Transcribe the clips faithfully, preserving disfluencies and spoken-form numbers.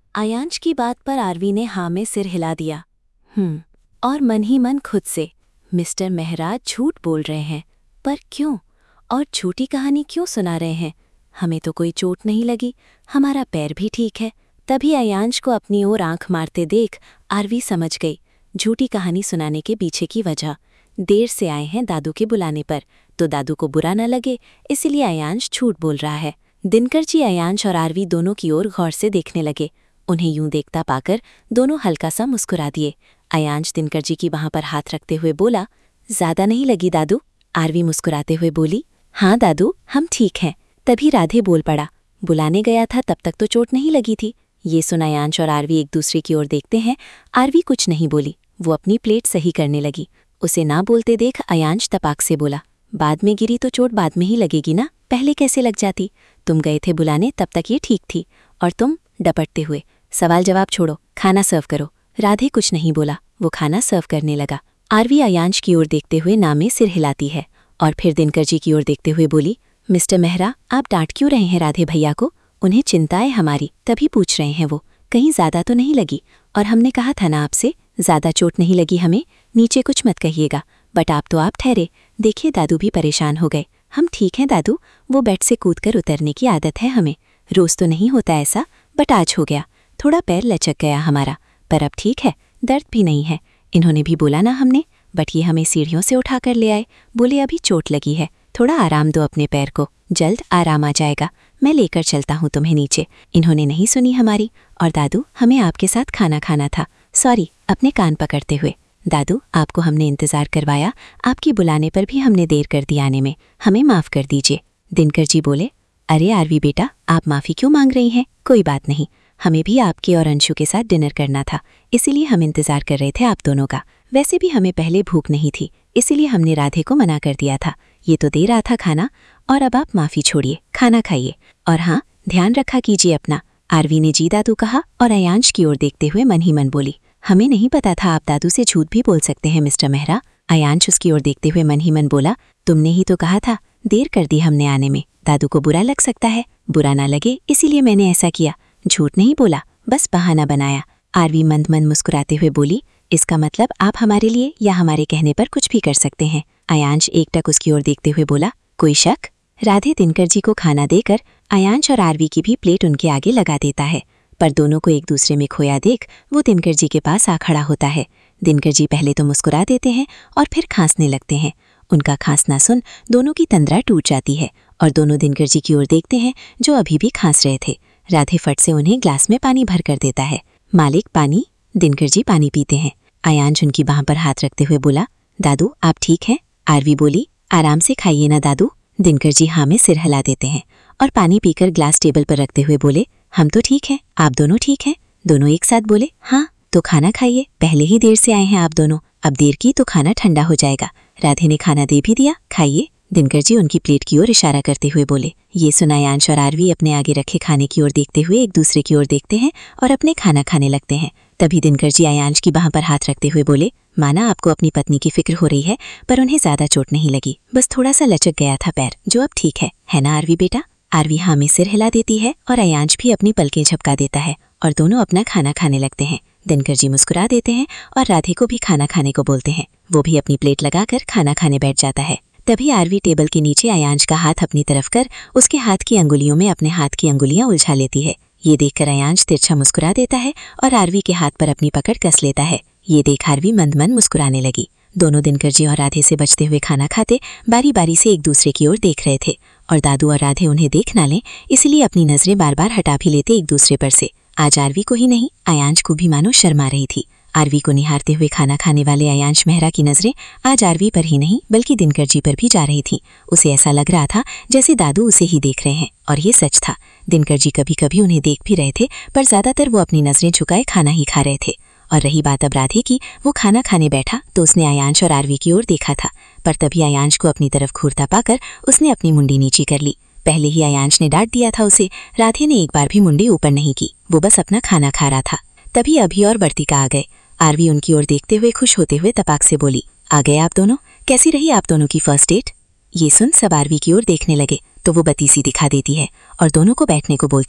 आयांश की बात पर आरवी ने हाँ में सिर हिला दिया। हम्म और मन ही मन खुद से, मिस्टर महराज झूठ बोल रहे हैं, पर क्यों? और झूठी कहानी क्यों सुना रहे हैं? हमें तो कोई चोट नहीं लगी, हमारा पैर भी ठीक है। तभी आयांश को अपनी ओर आंख मारते देख आरवी समझ गई झूठी कहानी सुनाने के पीछे की वजह। देर से आए हैं दादू के बुलाने पर, तो दादू को बुरा न लगे इसलिए आयांश झूठ बोल रहा है। दिनकर जी आयांश और आरवी दोनों की ओर गौर से देखने लगे। उन्हें यूं देखता पाकर दोनों हल्का सा मुस्कुरा दिए। आयांश दिनकर जी की वहां पर हाथ रखते हुए बोला, ज्यादा नहीं लगी दादू? आरवी मुस्कुराते हुए बोली, हाँ दादू, हम ठीक हैं। तभी राधे बोल पड़ा, बुलाने गया था तब तक तो चोट नहीं लगी थी। ये सुन आयांश और आरवी एक दूसरे की ओर देखते हैं। आरवी कुछ नहीं बोली, वो अपनी प्लेट सही करने लगी। उसे ना बोलते देख आयांश तपाक से बोला, बाद में गिरी तो चोट बाद में ही लगेगी ना, पहले कैसे लग जाती? तुम गए थे बुलाने तब तक ये ठीक थी, और तुम डपटते हुए। सवाल जवाब छोड़ो, खाना सर्व करो। राधे कुछ नहीं बोला, वो खाना सर्व करने लगा। आरवी आयांश की ओर देखते हुए ना में सिर हिलाती है और फिर दिनकर जी की ओर देखते हुए बोली, मिस्टर मेहरा, आप डांट क्यों रहे हैं राधे भैया को? उन्हें चिंता है हमारी, तभी पूछ रहे हैं वो। कहीं ज्यादा तो नहीं लगी? और हमने कहा था ना आपसे, ज्यादा चोट नहीं लगी हमें। नीचे कुछ मत कहिएगा। बट आप तो आप ठहरे। देखिए दादू भी परेशान हो गए। हम ठीक हैं दादू, वो बेड से कूदकर उतरने की आदत है हमें। रोज तो नहीं होता ऐसा, बट आज हो गया। थोड़ा पैर लचक गया हमारा, पर अब ठीक है, दर्द भी नहीं है। इन्होंने भी बोला ना हमने, बट ये हमें सीढ़ियों से उठाकर ले आए। बोले अभी चोट लगी है, थोड़ा आराम दो अपने पैर को, जल्द आराम आ जाएगा। मैं लेकर चलता हूँ तुम्हें नीचे। इन्होंने नहीं सुनी हमारी। और दादू, हमें आपके साथ खाना खाना था। सॉरी, अपने कान पकड़ते हुए। दादू, आपको हमने इंतजार करवाया, आपकी बुलाने पर भी हमने देर कर दी आने में, हमें माफ़ कर दीजिए। दिनकर जी बोले, अरे आरवी बेटा, आप माफ़ी क्यों मांग रही हैं? कोई बात नहीं, हमें भी आपके और अंशु के साथ डिनर करना था, इसीलिए हम इंतजार कर रहे थे आप दोनों का। वैसे भी हमें पहले भूख नहीं थी, इसीलिए हमने राधे को मना कर दिया था। ये तो दे रहा था खाना, और अब आप माफ़ी छोड़िए, खाना खाइए। और हाँ, ध्यान रखा कीजिए अपना। आरवी ने जी दादू कहा और आयांश की ओर देखते हुए मन ही मन बोली, हमें नहीं पता था आप दादू से झूठ भी बोल सकते हैं मिस्टर मेहरा। आयांश उसकी ओर देखते हुए मन ही मन बोला, तुमने ही तो कहा था, देर कर दी हमने आने में, दादू को बुरा लग सकता है। बुरा ना लगे इसीलिए मैंने ऐसा किया, झूठ नहीं बोला, बस बहाना बनाया। आरवी मंद मंद मुस्कुराते हुए बोली, इसका मतलब आप हमारे लिए या हमारे कहने पर कुछ भी कर सकते हैं। आयांश एकटक उसकी ओर देखते हुए बोला, कोई शक? राधे दिनकर जी को खाना देकर आयांश और आरवी की भी प्लेट उनके आगे लगा देता है, पर दोनों को एक दूसरे में खोया देख वो दिनकर जी के पास आ खड़ा होता है। दिनकर जी पहले तो मुस्कुरा देते हैं और फिर खांसने लगते हैं। उनका खांसना सुन दोनों की तंद्रा टूट जाती है और दोनों दिनकर जी की ओर देखते हैं जो अभी भी खांस रहे थे। राधे फट से उन्हें ग्लास में पानी भर कर देता है। मालिक पानी। दिनकर जी पानी पीते हैं। आयांश उनकी बाह पर हाथ रखते हुए बोला, दादू आप ठीक हैं? आरवी बोली, आराम से खाइए ना दादू। दिनकर जी हाँ में सिर हिला देते हैं और पानी पीकर ग्लास टेबल पर रखते हुए बोले, हम तो ठीक हैं, आप दोनों ठीक हैं? दोनों एक साथ बोले, हाँ। तो खाना खाइए, पहले ही देर से आए हैं आप दोनों, अब देर की तो खाना ठंडा हो जाएगा। राधे ने खाना दे भी दिया, खाइए। दिनकर जी उनकी प्लेट की ओर इशारा करते हुए बोले। ये सुना आयांश और आरवी अपने आगे रखे खाने की ओर देखते हुए एक दूसरे की ओर देखते हैं और अपने खाना खाने लगते हैं। तभी दिनकर जी आयांश की बाह पर हाथ रखते हुए बोले, माना आपको अपनी पत्नी की फिक्र हो रही है, पर उन्हें ज्यादा चोट नहीं लगी, बस थोड़ा सा लचक गया था पैर, जो अब ठीक है, है ना आरवी बेटा? आरवी हाँ में सिर हिला देती है और आयांश भी अपनी पलकें झपका देता है और दोनों अपना खाना खाने लगते हैं। दिनकर जी मुस्कुरा देते हैं और राधे को भी खाना खाने को बोलते हैं। वो भी अपनी प्लेट लगाकर खाना खाने बैठ जाता है। तभी आरवी टेबल के नीचे आयांश का हाथ अपनी तरफ कर उसके हाथ की अंगुलियों में अपने हाथ की अंगुलियां उलझा लेती है। ये देखकर आयांश तिरछा मुस्कुरा देता है और आरवी के हाथ पर अपनी पकड़ कस लेता है। ये देख आरवी मंद मंद मुस्कुराने लगी। दोनों दिनकर जी और राधे से बचते हुए खाना खाते बारी बारी से एक दूसरे की ओर देख रहे थे और दादू और राधे उन्हें देख ना लें इसलिए अपनी नजरें बार बार हटा भी लेते एक दूसरे पर से। आज आरवी को ही नहीं, आयांश को भी मानो शर्मा रही थी। आरवी को निहारते हुए खाना खाने वाले आयांश मेहरा की नजरें आज आरवी पर ही नहीं बल्कि दिनकर जी पर भी जा रही थी। उसे ऐसा लग रहा था जैसे दादू उसे ही देख रहे हैं, और ये सच था। दिनकर जी कभी कभी उन्हें देख भी रहे थे, पर ज्यादातर वो अपनी नजरें झुकाए खाना ही खा रहे थे। और रही बात अब राधे की, वो खाना खाने बैठा तो उसने आयांश और आरवी की ओर देखा था, पर तभी आयांश को अपनी तरफ घूरता पाकर उसने अपनी मुंडी नीची कर ली। पहले ही आयांश ने डांट दिया था उसे, राधे ने एक बार भी मुंडी ऊपर नहीं की, वो बस अपना खाना खा रहा था। तभी अभी और वर्तिका आ गए। आरवी उनकी ओर देखते हुए खुश होते हुए तपाक से बोली, आ गए आप दोनों, कैसी रही आप दोनों की फर्स्ट डेट? ये सुन सब आरवी की ओर देखने लगे तो वो बत्तीसी दिखा देती है और दोनों को बैठने को बोलती है।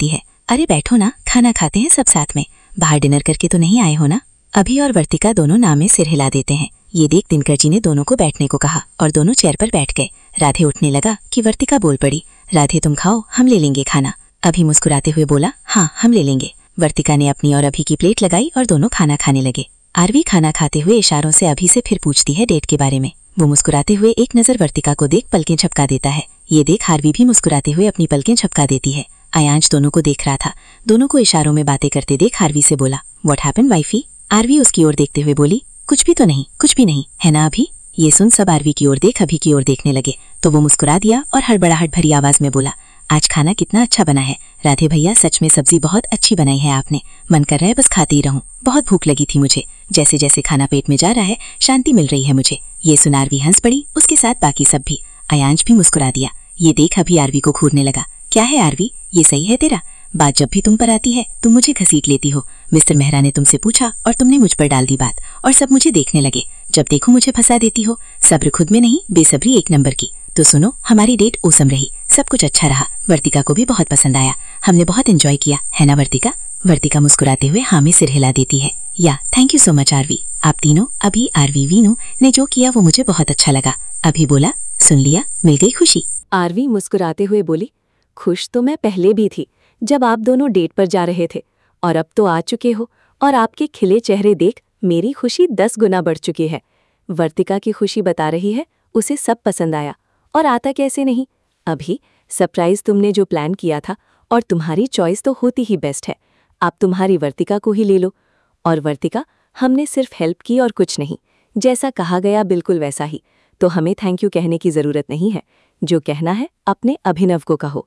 अरे बैठो ना, खाना खाते हैं सब साथ में। बाहर डिनर करके तो नहीं आए हो ना? अभी और वर्तिका दोनों नाम में सिर हिला देते हैं। ये देख दिनकर जी ने दोनों को बैठने को कहा और दोनों चेयर पर बैठ गए। राधे उठने लगा कि वर्तिका बोल पड़ी, राधे तुम खाओ, हम ले लेंगे खाना। अभी मुस्कुराते हुए बोला, हाँ हम ले लेंगे। वर्तिका ने अपनी और अभी की प्लेट लगाई और दोनों खाना खाने लगे। आरवी खाना खाते हुए इशारों से अभी से फिर पूछती है डेट के बारे में। वो मुस्कुराते हुए एक नजर वर्तिका को देख पलकें झपका देता है। ये देख आरवी भी मुस्कुराते हुए अपनी पलकें झपका देती है। अयांश दोनों को देख रहा था। दोनों को इशारों में बातें करते देख आरवी से बोला, व्हाट हैपेंड वाइफी? आरवी उसकी ओर देखते हुए बोली, कुछ भी तो नहीं, कुछ भी नहीं, है ना अभी? ये सुन सब आरवी की ओर देख अभी की ओर देखने लगे तो वो मुस्कुरा दिया और हड़बड़ाहट भरी आवाज में बोला, आज खाना कितना अच्छा बना है राधे भैया, सच में सब्जी बहुत अच्छी बनाई है आपने। मन कर रहा है बस खाते ही रहूं, बहुत भूख लगी थी मुझे। जैसे जैसे खाना पेट में जा रहा है शांति मिल रही है मुझे। ये सुन आरवी हंस पड़ी, उसके साथ बाकी सब भी। अयांश भी मुस्कुरा दिया। ये देख अभी आरवी को घूरने लगा। क्या है आरवी, ये सही है तेरा? बात जब भी तुम पर आती है तुम मुझे घसीट लेती हो। मिस्टर मेहरा ने तुमसे पूछा और तुमने मुझ पर डाल दी बात और सब मुझे देखने लगे। जब देखो मुझे फंसा देती हो। सब्र खुद में नहीं, बेसब्री एक नंबर की। तो सुनो, हमारी डेट ओसम रही, सब कुछ अच्छा रहा। वर्तिका को भी बहुत पसंद आया, हमने बहुत एंजॉय किया, है ना वर्तिका? वर्तिका मुस्कुराते हुए हाँ में सिर हिला देती है। या thank you so much Aarvi, आप तीनों अभी आरवी वीनू ने जो किया वो मुझे बहुत अच्छा लगा। अभी बोला, सुन लिया, मिल गई खुशी। आरवी मुस्कुराते हुए बोली, खुश तो मैं पहले भी थी जब आप दोनों डेट पर जा रहे थे, और अब तो आ चुके हो और आपके खिले चेहरे देख मेरी खुशी दस गुना बढ़ चुकी है। वर्तिका की खुशी बता रही है उसे सब पसंद आया, और आता कैसे नहीं। अभी सरप्राइज तुमने जो प्लान किया था, और तुम्हारी चॉइस तो होती ही बेस्ट है। आप तुम्हारी वर्तिका को ही ले लो। और वर्तिका, हमने सिर्फ हेल्प की और कुछ नहीं, जैसा कहा गया बिल्कुल वैसा ही, तो हमें थैंक यू कहने की जरूरत नहीं है। जो कहना है अपने अभिनव को कहो।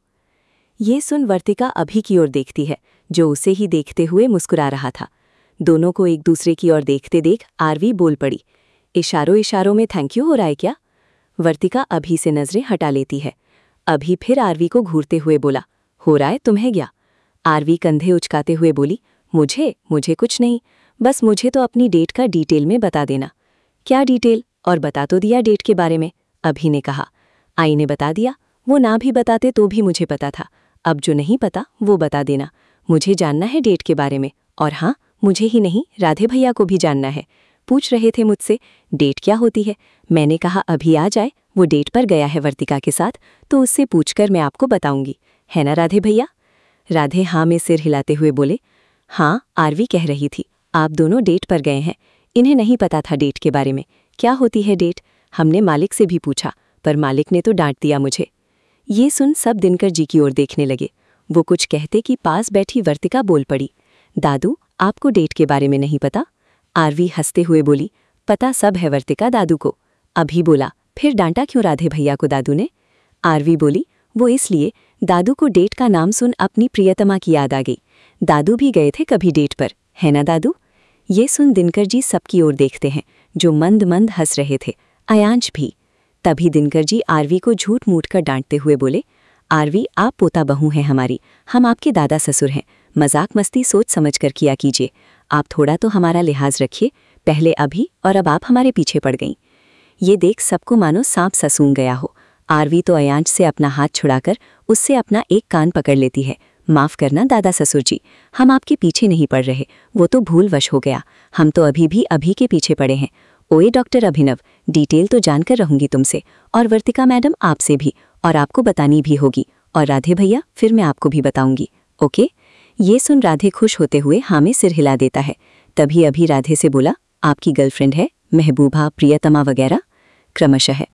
ये सुन वर्तिका अभी की ओर देखती है जो उसे ही देखते हुए मुस्कुरा रहा था। दोनों को एक दूसरे की ओर देखते देख आरवी बोल पड़ी, इशारों इशारों में थैंक यू हो रहा है क्या? वर्तिका अभी से नजरें हटा लेती है। अभी फिर आरवी को घूरते हुए बोला, हो रहा है तुम्हें क्या? आरवी कंधे उचकाते हुए बोली, मुझे मुझे कुछ नहीं, बस मुझे तो अपनी डेट का डिटेल में बता देना। क्या डिटेल? और बता तो दिया डेट के बारे में, अभी ने कहा। आई ने बता दिया, वो ना भी बताते तो भी मुझे पता था। अब जो नहीं पता वो बता देना। मुझे जानना है डेट के बारे में, और हाँ, मुझे ही नहीं राधे भैया को भी जानना है। पूछ रहे थे मुझसे डेट क्या होती है, मैंने कहा अभी आ जाए, वो डेट पर गया है वर्तिका के साथ, तो उससे पूछकर मैं आपको बताऊंगी, है ना राधे भैया? राधे हाँ में सिर हिलाते हुए बोले, हाँ आरवी कह रही थी आप दोनों डेट पर गए हैं। इन्हें नहीं पता था डेट के बारे में, क्या होती है डेट। हमने मालिक से भी पूछा, पर मालिक ने तो डांट दिया मुझे। ये सुन सब दिनकर जी की ओर देखने लगे। वो कुछ कहते कि पास बैठी वर्तिका बोल पड़ी, दादू आपको डेट के बारे में नहीं पता? आरवी हंसते हुए बोली, पता सब है वर्तिका दादू को। अभी बोला, फिर डांटा क्यों राधे भैया को दादू ने? आरवी बोली, वो इसलिए, दादू को डेट का नाम सुन अपनी प्रियतमा की याद आ गई। दादू भी गए थे कभी डेट पर, है ना दादू? ये सुन दिनकर जी सबकी ओर देखते हैं जो मंद मंद हंस रहे थे, अयांश भी। तभी दिनकर जी आरवी को झूठ मूठ कर डांटते हुए बोले, आरवी आप पोता बहू हैं हमारी, हम आपके दादा ससुर हैं, मजाक मस्ती सोच समझ कर किया कीजिए। आप थोड़ा तो हमारा लिहाज रखिए, पहले अभी और अब आप हमारे पीछे पड़ गईं। ये देख सबको मानो सांप सा सूंघ गया हो। आरवी तो अयांश से अपना हाथ छुड़ाकर उससे अपना एक कान पकड़ लेती है, माफ करना दादा ससुर जी, हम आपके पीछे नहीं पड़ रहे, वो तो भूलवश हो गया, हम तो अभी भी अभी के पीछे पड़े हैं। ओए डॉक्टर अभिनव, डिटेल तो जानकर रहूंगी तुमसे, और वर्तिका मैडम आपसे भी, और आपको बतानी भी होगी, और राधे भैया फिर मैं आपको भी बताऊंगी, ओके? ये सुन राधे खुश होते हुए हाँ में सिर हिला देता है। तभी अभी राधे से बोला, आपकी गर्लफ्रेंड है महबूबा, प्रियतमा वगैरह क्रमशः।